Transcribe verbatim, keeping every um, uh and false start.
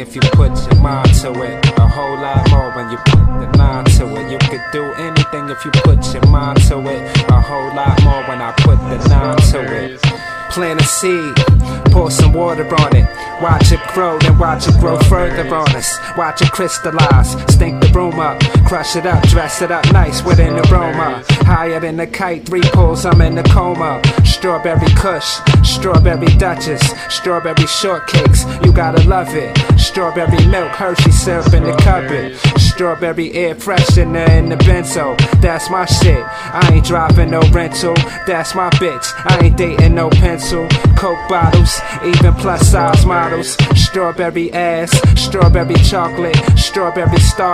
if you put your mind to it. A whole lot more when you put the nine to it. You could do anything if you put your mind to it. A whole lot more when I put the nine to it. Plant a seed, pour some water on it. Watch it grow, then watch it grow further on us. Watch it crystallize, stink the room up. Crush it up, dress it up nice with an aroma. Higher than a kite, three pulls, I'm in a coma. Strawberry kush, strawberry duchess, strawberry shortcakes, you gotta love it. Strawberry milk, Hershey syrup in the cupboard. Strawberry air freshener in the benzo, that's my shit. I ain't driving no rental, that's my bitch. I ain't dating no pencil. Coke bottles, even plus size models. Strawberry ass, strawberry chocolate, strawberry star.